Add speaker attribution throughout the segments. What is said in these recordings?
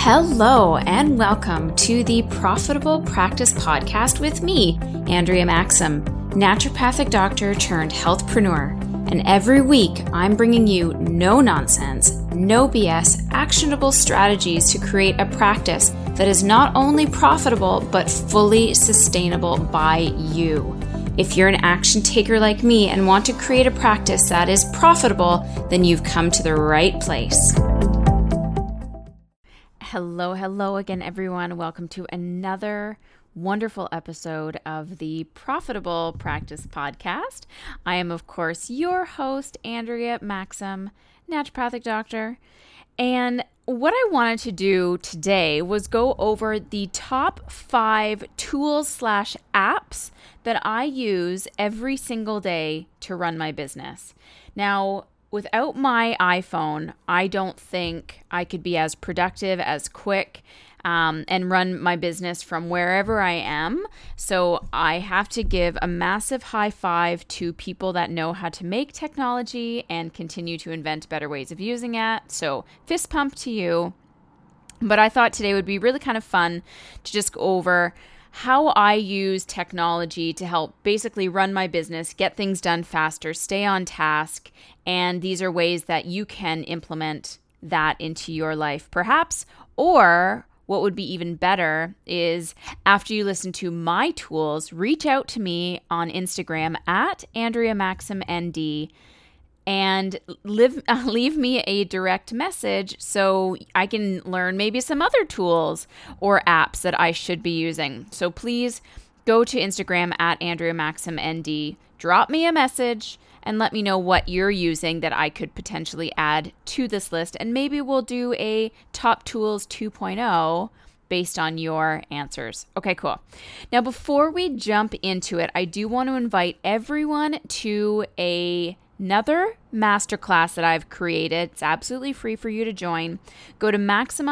Speaker 1: Hello and welcome to the Profitable Practice Podcast with me, Andrea Maxim, naturopathic doctor turned healthpreneur. And every week I'm bringing you no nonsense, no BS, actionable strategies to create a practice that is not only profitable but fully sustainable by you. If you're an action taker like me and want to create a practice that is profitable, then you've come to the right place. Hello again, everyone. Welcome to another wonderful episode of the Profitable Practice Podcast. I am, of course, your host, Andrea Maxim, naturopathic doctor. And what I wanted to do today was go over the top 5 tools/apps that I use every single day to run my business. Now, without my iPhone, I don't think I could be as productive, as quick, and run my business from wherever I am. So I have to give a massive high five to people that know how to make technology and continue to invent better ways of using it. So fist pump to you. But I thought today would be really kind of fun to just go over how I use technology to help basically run my business, get things done faster, stay on task. And these are ways that you can implement that into your life, perhaps. Or what would be even better is after you listen to my tools, reach out to me on Instagram at AndreaMaximND and leave me a direct message so I can learn maybe some other tools or apps that I should be using. So please go to Instagram at AndreaMaximND, drop me a message, and let me know what you're using that I could potentially add to this list. And maybe we'll do a Top Tools 2.0 based on your answers. Okay, cool. Now, before we jump into it, I do want to invite everyone to another masterclass that I've created. It's absolutely free for you to join. Go to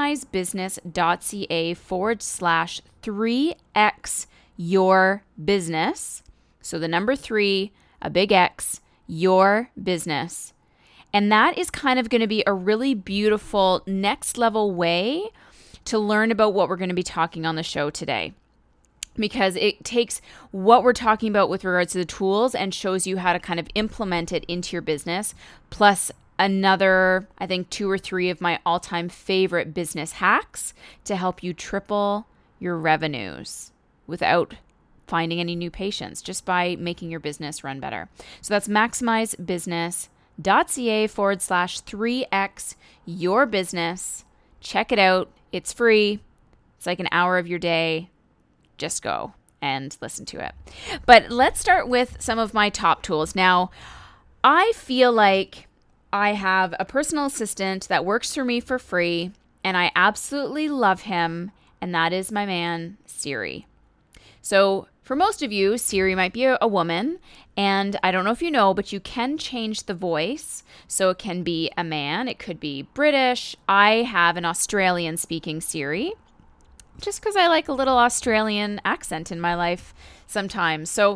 Speaker 1: maximizebusiness.ca/3x your business. So the number 3, a big X, your business. And that is kind of going to be a really beautiful next level way to learn about what we're going to be talking on the show today. Because it takes what we're talking about with regards to the tools and shows you how to kind of implement it into your business, plus another, I think, 2 or 3 of my all-time favorite business hacks to help you triple your revenues without finding any new patients, just by making your business run better. So that's maximizebusiness.ca/3x your business. Check it out. It's free. It's like an hour of your day. Just go and listen to it. But let's start with some of my top tools. Now, I feel like I have a personal assistant that works for me for free, and I absolutely love him, and that is my man, Siri. So for most of you, Siri might be a woman, and I don't know if you know, but you can change the voice. So it can be a man, it could be British. I have an Australian-speaking Siri, just because I like a little Australian accent in my life sometimes. So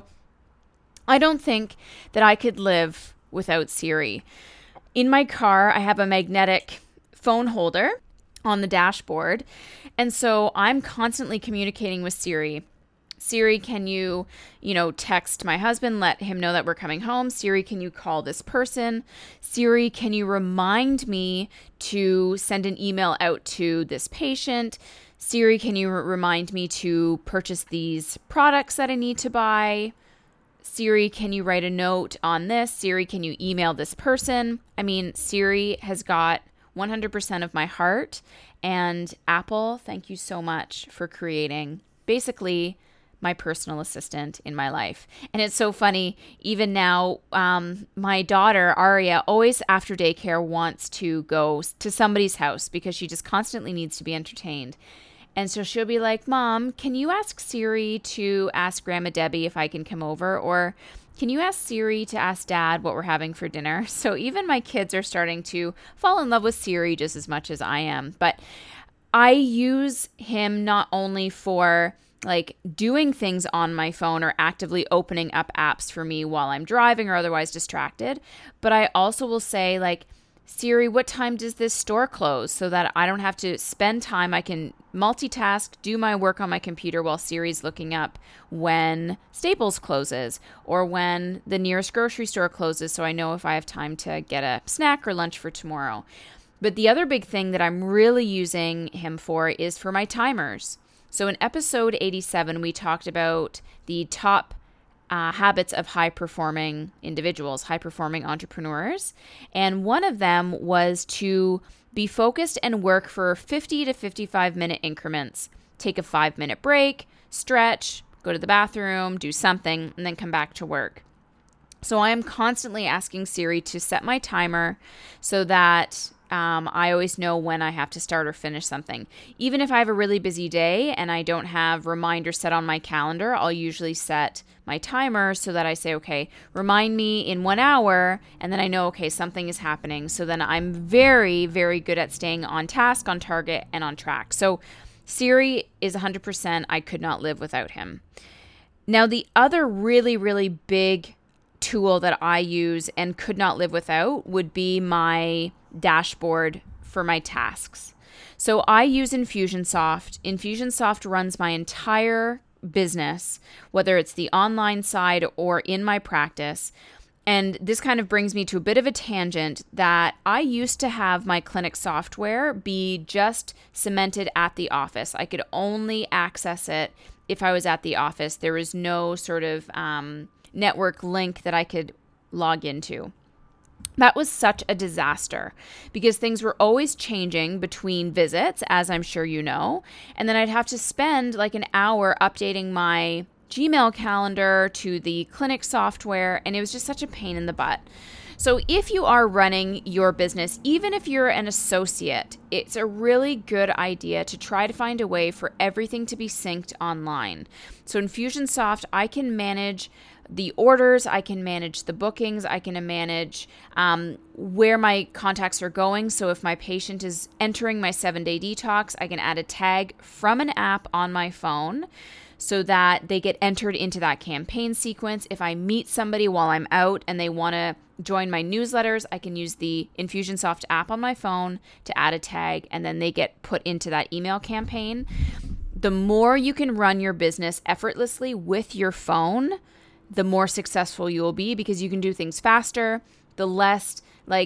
Speaker 1: I don't think that I could live without Siri. In my car, I have a magnetic phone holder on the dashboard, and so I'm constantly communicating with Siri. Siri, can you text my husband, let him know that we're coming home? Siri, can you call this person? Siri, can you remind me to send an email out to this patient? Siri, can you remind me to purchase these products that I need to buy? Siri, can you write a note on this? Siri, can you email this person? I mean, Siri has got 100% of my heart. And Apple, thank you so much for creating basically my personal assistant in my life. And it's so funny, even now, my daughter, Aria, always after daycare wants to go to somebody's house because she just constantly needs to be entertained. And so she'll be like, Mom, can you ask Siri to ask Grandma Debbie if I can come over? Or can you ask Siri to ask Dad what we're having for dinner? So even my kids are starting to fall in love with Siri just as much as I am. But I use him not only for like doing things on my phone or actively opening up apps for me while I'm driving or otherwise distracted, but I also will say like, Siri, what time does this store close? So that I don't have to spend time. I can multitask, do my work on my computer while Siri's looking up when Staples closes or when the nearest grocery store closes, so I know if I have time to get a snack or lunch for tomorrow. But the other big thing that I'm really using him for is for my timers. So in episode 87, we talked about the top habits of high-performing individuals, high-performing entrepreneurs. And one of them was to be focused and work for 50 to 55-minute increments. Take a 5-minute break, stretch, go to the bathroom, do something, and then come back to work. So I am constantly asking Siri to set my timer so that I always know when I have to start or finish something. Even if I have a really busy day and I don't have reminders set on my calendar, I'll usually set my timer so that I say, okay, remind me in 1 hour, and then I know, okay, something is happening. So then I'm very, very good at staying on task, on target, and on track. So Siri is 100%. I could not live without him. Now, the other really, really big tool that I use and could not live without would be my dashboard for my tasks. So I use Infusionsoft. Infusionsoft runs my entire business, whether it's the online side or in my practice. And this kind of brings me to a bit of a tangent that I used to have my clinic software be just cemented at the office. I could only access it if I was at the office. There was no sort of network link that I could log into. That was such a disaster because things were always changing between visits, as I'm sure you know. And then I'd have to spend like an hour updating my Gmail calendar to the clinic software, and it was just such a pain in the butt. So if you are running your business, even if you're an associate, it's a really good idea to try to find a way for everything to be synced online. So in Infusionsoft, I can manage the orders, I can manage the bookings, I can manage where my contacts are going. So if my patient is entering my 7-day detox, I can add a tag from an app on my phone so that they get entered into that campaign sequence. If I meet somebody while I'm out and they want to join my newsletters, I can use the Infusionsoft app on my phone to add a tag, and then they get put into that email campaign. The more you can run your business effortlessly with your phone, the more successful you will be, because you can do things faster, the less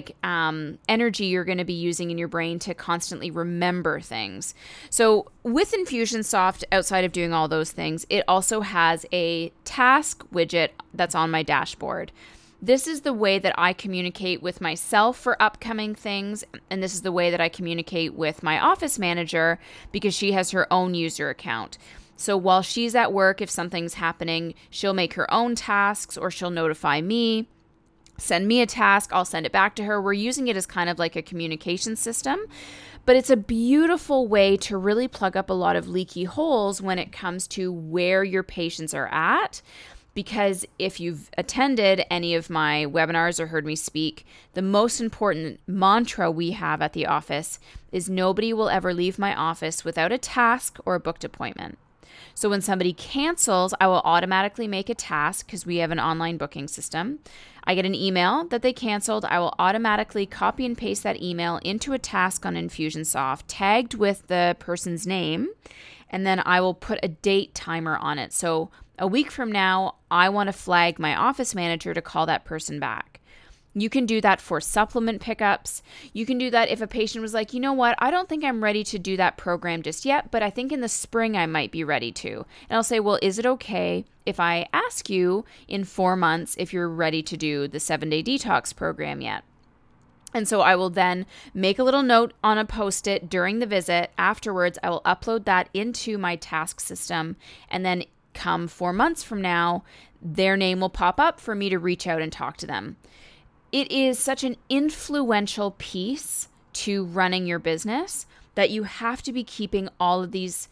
Speaker 1: energy you're going to be using in your brain to constantly remember things. So with Infusionsoft, outside of doing all those things, it also has a task widget that's on my dashboard. This is the way that I communicate with myself for upcoming things, and this is the way that I communicate with my office manager because she has her own user account. So while she's at work, if something's happening, she'll make her own tasks or she'll notify me, send me a task, I'll send it back to her. We're using it as kind of like a communication system, but it's a beautiful way to really plug up a lot of leaky holes when it comes to where your patients are at. Because if you've attended any of my webinars or heard me speak, the most important mantra we have at the office is nobody will ever leave my office without a task or a booked appointment. So when somebody cancels, I will automatically make a task because we have an online booking system. I get an email that they canceled. I will automatically copy and paste that email into a task on Infusionsoft, tagged with the person's name, and then I will put a date timer on it. So a week from now, I want to flag my office manager to call that person back. You can do that for supplement pickups. You can do that if a patient was like, you know what, I don't think I'm ready to do that program just yet, but I think in the spring I might be ready to. And I'll say, well, is it okay if I ask you in 4 months if you're ready to do the 7-day detox program yet? And so I will then make a little note on a Post-it during the visit. Afterwards, I will upload that into my task system, and then come 4 months from now, their name will pop up for me to reach out and talk to them. It is such an influential piece to running your business that you have to be keeping all of these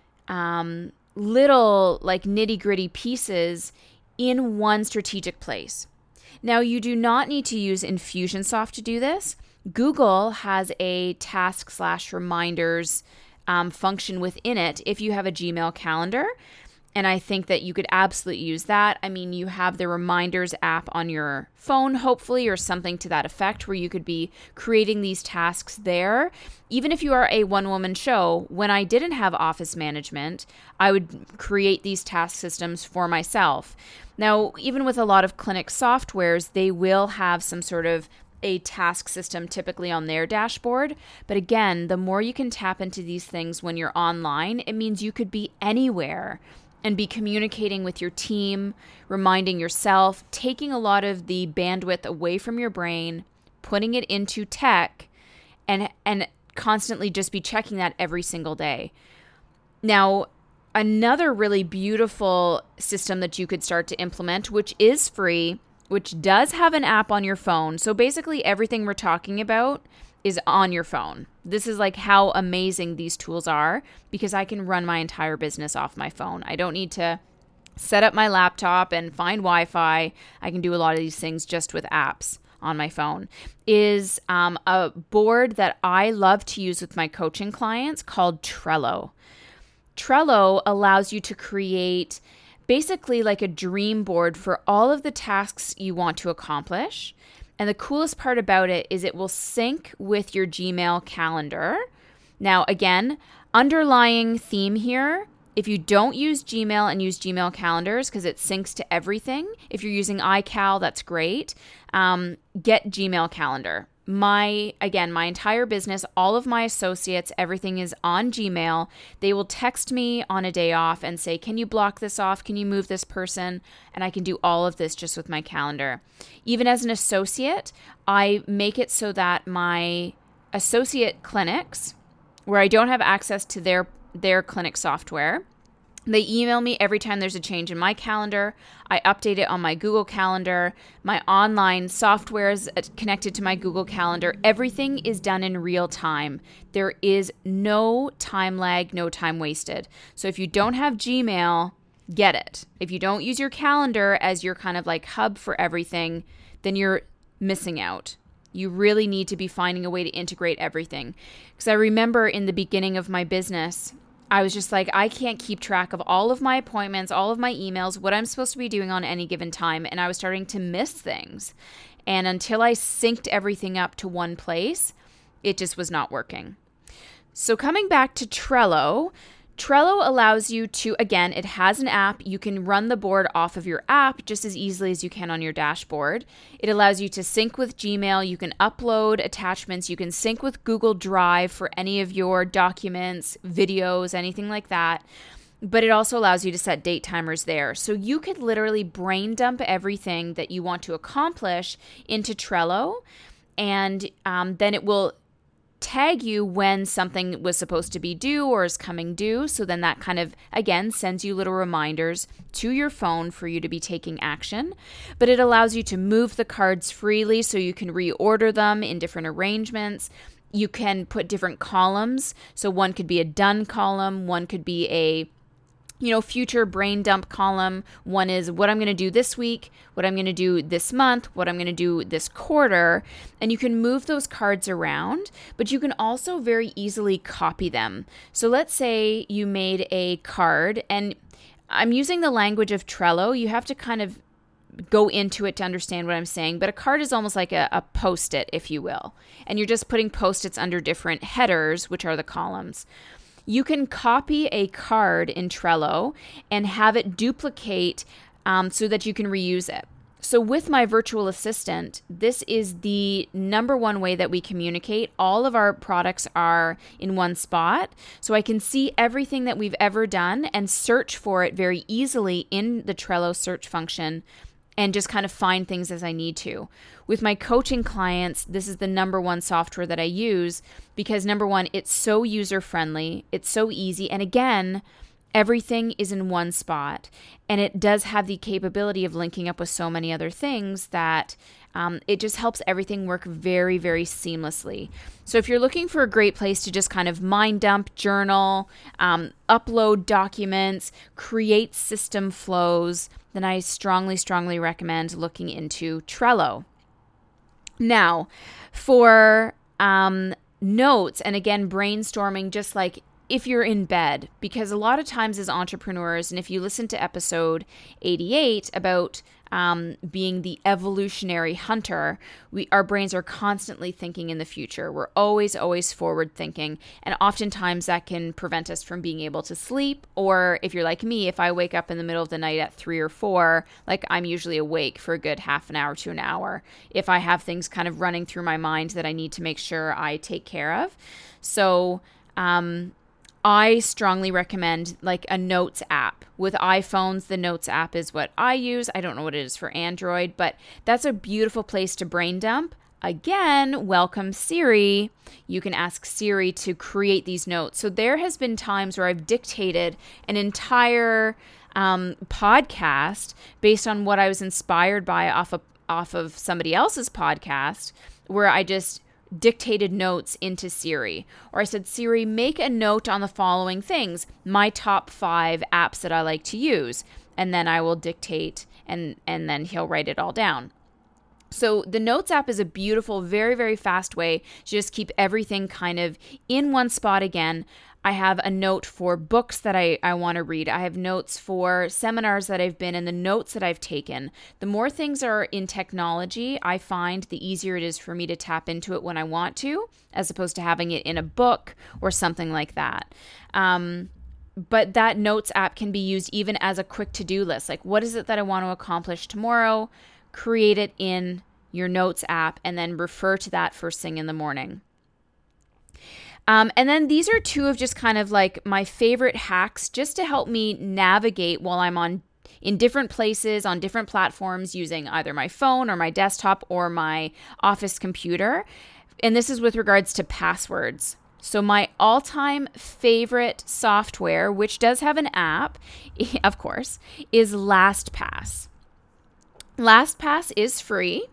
Speaker 1: little nitty-gritty pieces in one strategic place. Now, you do not need to use Infusionsoft to do this. Google has a task/reminders function within it if you have a Gmail calendar. And I think that you could absolutely use that. I mean, you have the reminders app on your phone, hopefully, or something to that effect, where you could be creating these tasks there. Even if you are a one-woman show, when I didn't have office management, I would create these task systems for myself. Now, even with a lot of clinic softwares, they will have some sort of a task system typically on their dashboard. But again, the more you can tap into these things when you're online, it means you could be anywhere and be communicating with your team, reminding yourself, taking a lot of the bandwidth away from your brain, putting it into tech, and constantly just be checking that every single day. Now, another really beautiful system that you could start to implement, which is free, which does have an app on your phone. So basically everything we're talking about is on your phone. This is like how amazing these tools are, because I can run my entire business off my phone. I don't need to set up my laptop and find Wi-Fi. I can do a lot of these things just with apps on my phone. Is a board that I love to use with my coaching clients called Trello. Trello allows you to create basically like a dream board for all of the tasks you want to accomplish. And the coolest part about it is it will sync with your Gmail calendar. Now, again, underlying theme here, if you don't use Gmail and use Gmail calendars, because it syncs to everything, if you're using iCal, that's great. Get Gmail calendar. My entire business, all of my associates, everything is on Gmail. They will text me on a day off and say, can you block this off? Can you move this person? And I can do all of this just with my calendar. Even as an associate, I make it so that my associate clinics, where I don't have access to their clinic software, they email me every time there's a change in my calendar. I update it on my Google Calendar. My online software is connected to my Google Calendar. Everything is done in real time. There is no time lag, no time wasted. So if you don't have Gmail, get it. If you don't use your calendar as your kind of like hub for everything, then you're missing out. You really need to be finding a way to integrate everything. Because I remember in the beginning of my business, I was just like, I can't keep track of all of my appointments, all of my emails, what I'm supposed to be doing on any given time. And I was starting to miss things. And until I synced everything up to one place, it just was not working. So coming back to Trello, Trello allows you to, again, it has an app. You can run the board off of your app just as easily as you can on your dashboard. It allows you to sync with Gmail. You can upload attachments. You can sync with Google Drive for any of your documents, videos, anything like that. But it also allows you to set date timers there. So you could literally brain dump everything that you want to accomplish into Trello, and then it will tag you when something was supposed to be due or is coming due. So then that kind of, again, sends you little reminders to your phone for you to be taking action. But it allows you to move the cards freely so you can reorder them in different arrangements. You can put different columns. So one could be a done column. One could be a future brain dump column. One is what I'm going to do this week, what I'm going to do this month, what I'm going to do this quarter. And you can move those cards around, but you can also very easily copy them. So let's say you made a card, and I'm using the language of Trello. You have to kind of go into it to understand what I'm saying, but a card is almost like a Post-it, if you will. And you're just putting Post-its under different headers, which are the columns. You can copy a card in Trello and have it duplicate so that you can reuse it. So with my virtual assistant, this is the number one way that we communicate. All of our products are in one spot. So I can see everything that we've ever done and search for it very easily in the Trello search function and just kind of find things as I need to. With my coaching clients, this is the number one software that I use because number one, it's so user-friendly, it's so easy, and again, everything is in one spot. And it does have the capability of linking up with so many other things that it just helps everything work very, very seamlessly. So if you're looking for a great place to just kind of mind dump, journal, upload documents, create system flows, then I strongly, strongly recommend looking into Trello. Now, for notes, and again, brainstorming, just like if you're in bed, because a lot of times as entrepreneurs, and if you listen to episode 88 about being the evolutionary hunter, our brains are constantly thinking in the future. We're always forward thinking. And oftentimes that can prevent us from being able to sleep. Or if you're like me, if I wake up in the middle of the night at 3 or 4, like I'm usually awake for a good half an hour to an hour if I have things kind of running through my mind that I need to make sure I take care of. So, I strongly recommend like a notes app. With iPhones, the notes app is what I use. I don't know what it is for Android, but that's a beautiful place to brain dump. Again, welcome Siri. You can ask Siri to create these notes. So there has been times where I've dictated an entire podcast based on what I was inspired by off of somebody else's podcast, where I just dictated notes into Siri. Or I said, Siri, make a note on the following things, my top 5 apps that I like to use. And then I will dictate and then he'll write it all down. So the Notes app is a beautiful, very, very fast way to just keep everything kind of in one spot again. I have a note for books that I want to read. I have notes for seminars that I've been in, the notes that I've taken. The more things are in technology, I find the easier it is for me to tap into it when I want to, as opposed to having it in a book or something like that. But that Notes app can be used even as a quick to-do list. Like, what is it that I want to accomplish tomorrow? Create it in your Notes app and then refer to that first thing in the morning. And then these are 2 of just kind of like my favorite hacks just to help me navigate while I'm in different places, on different platforms, using either my phone or my desktop or my office computer. And this is with regards to passwords. So my all-time favorite software, which does have an app, of course, is LastPass. LastPass is free.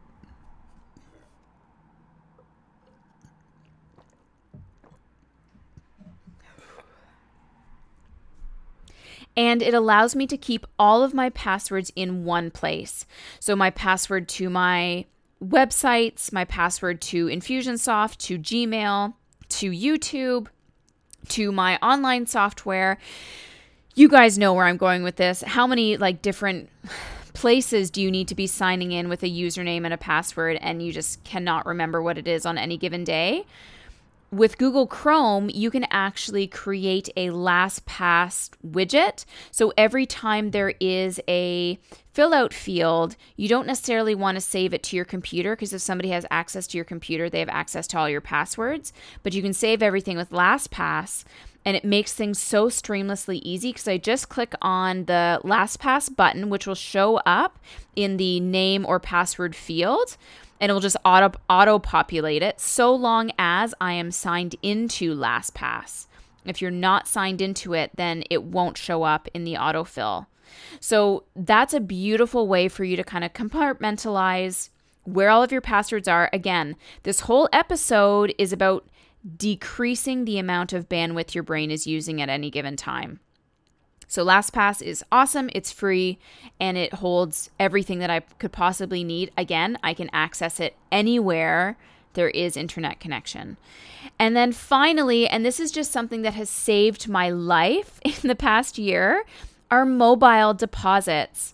Speaker 1: And it allows me to keep all of my passwords in one place. So my password to my websites, my password to Infusionsoft, to Gmail, to YouTube, to my online software. You guys know where I'm going with this. How many like different places do you need to be signing in with a username and a password and you just cannot remember what it is on any given day? With Google Chrome, you can actually create a LastPass widget. So every time there is a fill out field, you don't necessarily want to save it to your computer, because if somebody has access to your computer, they have access to all your passwords. But you can save everything with LastPass, and it makes things so streamlessly easy, because I just click on the LastPass button, which will show up in the name or password field. And it will just auto-populate it so long as I am signed into LastPass. If you're not signed into it, then it won't show up in the autofill. So that's a beautiful way for you to kind of compartmentalize where all of your passwords are. Again, this whole episode is about decreasing the amount of bandwidth your brain is using at any given time. So LastPass is awesome, it's free, and it holds everything that I could possibly need. Again, I can access it anywhere there is internet connection. And then finally, and this is just something that has saved my life in the past year, are mobile deposits.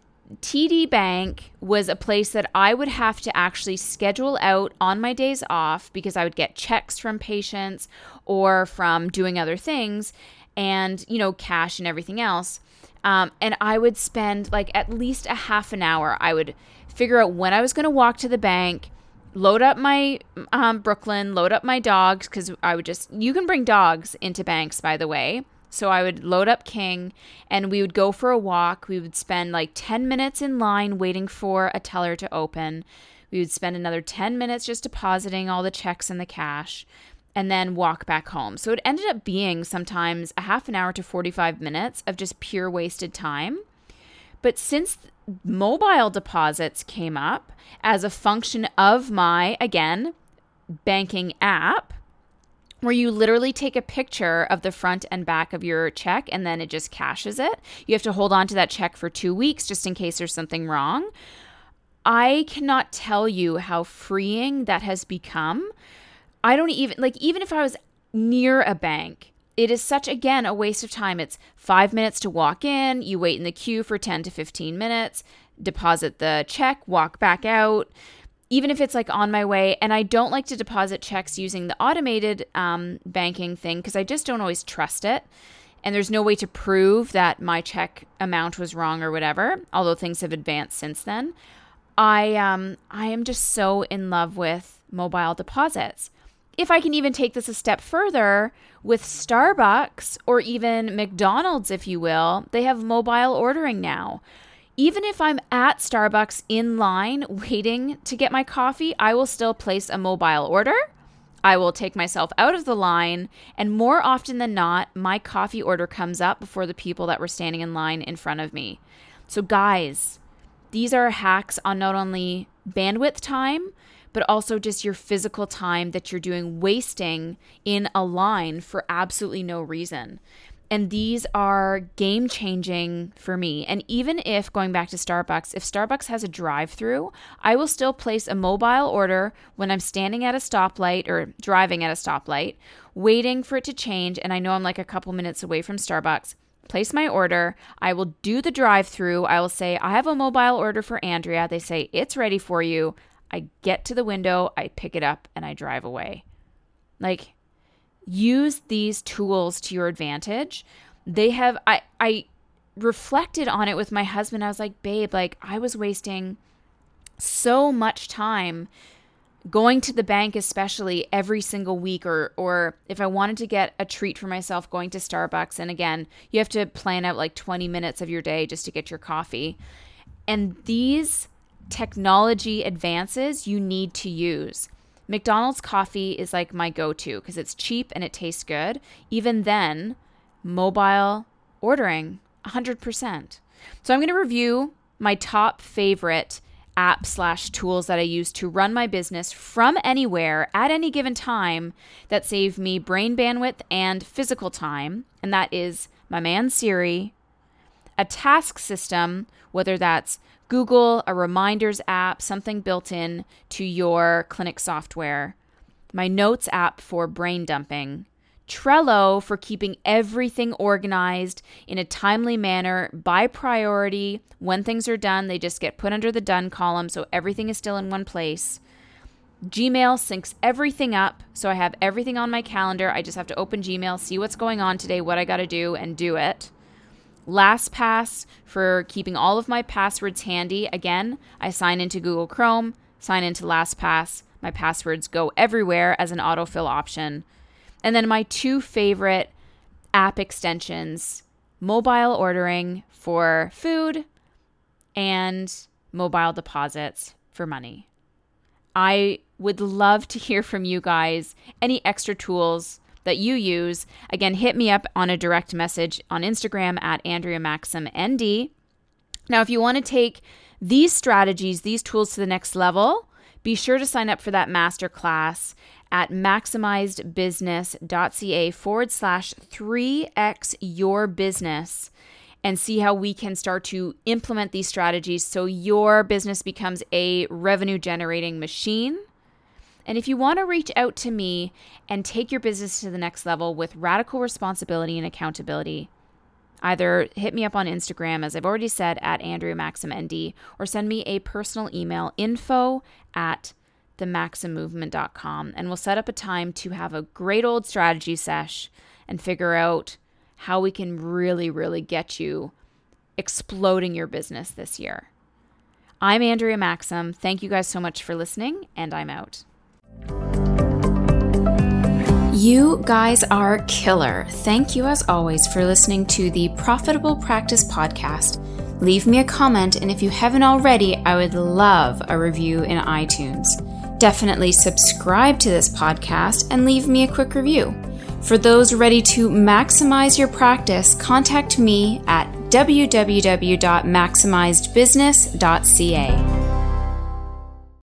Speaker 1: TD Bank was a place that I would have to actually schedule out on my days off, because I would get checks from patients or from doing other things, and, you know, cash and everything else. And I would spend like at least a half an hour. I would figure out when I was going to walk to the bank, load up my Brooklyn, load up my dogs, because I would you can bring dogs into banks, by the way. So I would load up King and we would go for a walk. We would spend like 10 minutes in line waiting for a teller to open. We would spend another 10 minutes just depositing all the checks and the cash, and then walk back home. So it ended up being sometimes a half an hour to 45 minutes of just pure wasted time. But since mobile deposits came up as a function of my, again, banking app, where you literally take a picture of the front and back of your check and then it just cashes it. You have to hold on to that check for 2 weeks just in case there's something wrong. I cannot tell you how freeing that has become. I don't even if I was near a bank it is such, again, a waste of time. It's 5 minutes to walk in, you wait in the queue for 10 to 15 minutes, deposit the check, walk back out. Even if it's like on my way, and I don't like to deposit checks using the automated banking thing because I just don't always trust it. And there's no way to prove that my check amount was wrong or whatever, although things have advanced since then. I am just so in love with mobile deposits. If I can even take this a step further, with Starbucks or even McDonald's, if you will, they have mobile ordering now. Even if I'm at Starbucks in line waiting to get my coffee, I will still place a mobile order. I will take myself out of the line, and more often than not, my coffee order comes up before the people that were standing in line in front of me. So guys, these are hacks on not only bandwidth time, but also just your physical time that you're wasting in a line for absolutely no reason. And these are game-changing for me. And even if, going back to Starbucks, if Starbucks has a drive-through, I will still place a mobile order when I'm standing at a stoplight or driving at a stoplight, waiting for it to change, and I know I'm like a couple minutes away from Starbucks. Place my order. I will do the drive-through. I will say, I have a mobile order for Andrea. They say, it's ready for you. I get to the window, I pick it up, and I drive away. Like, use these tools to your advantage. I reflected on it with my husband. I was like, babe, like I was wasting so much time going to the bank, especially every single week, or if I wanted to get a treat for myself, going to Starbucks. And again, you have to plan out like 20 minutes of your day just to get your coffee. And these technology advances you need to use. McDonald's coffee is like my go-to because it's cheap and it tastes good. Even then, mobile ordering, 100%. So I'm going to review my top favorite app/tools that I use to run my business from anywhere at any given time that save me brain bandwidth and physical time. And that is my man Siri, a task system, whether that's Google, a reminders app, something built in to your clinic software, my notes app for brain dumping, Trello for keeping everything organized in a timely manner by priority. When things are done, they just get put under the done column, so everything is still in one place. Gmail syncs everything up, so I have everything on my calendar. I just have to open Gmail, see what's going on today, what I got to do, and do it. LastPass for keeping all of my passwords handy. Again, I sign into Google Chrome, sign into LastPass. My passwords go everywhere as an autofill option. And then my two favorite app extensions, mobile ordering for food and mobile deposits for money. I would love to hear from you guys. Any extra tools that you use, again, hit me up on a direct message on Instagram at AndreaMaximND. Now, if you want to take these strategies, these tools to the next level, be sure to sign up for that masterclass at maximizedbusiness.ca/3x your business and see how we can start to implement these strategies so your business becomes a revenue generating machine. And if you want to reach out to me and take your business to the next level with radical responsibility and accountability, either hit me up on Instagram, as I've already said, at AndreaMaximND, or send me a personal email, info@themaximmovement.com, and we'll set up a time to have a great old strategy sesh and figure out how we can really, really get you exploding your business this year. I'm Andrea Maxim. Thank you guys so much for listening, and I'm out. You guys are killer. Thank you as always for listening to the Profitable Practice Podcast. Leave me a comment, and if you haven't already, I would love a review in iTunes. Definitely subscribe to this podcast and leave me a quick review. For those ready to maximize your practice, contact me at www.maximizedbusiness.ca.